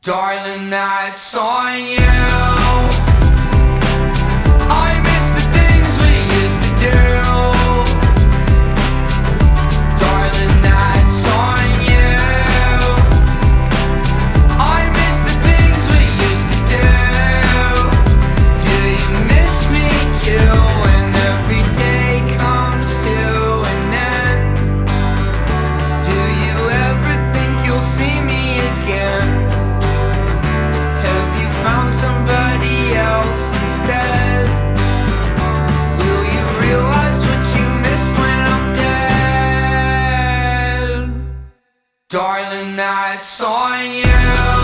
Darling, that's on you. I miss the things we used to do. Darling, that's on you. I miss the things we used to do. Do you miss me too when every day comes to an end? Do you ever think you'll see me again? Found somebody else instead. Will you realize what you missed when I'm dead? Darling, that's on you.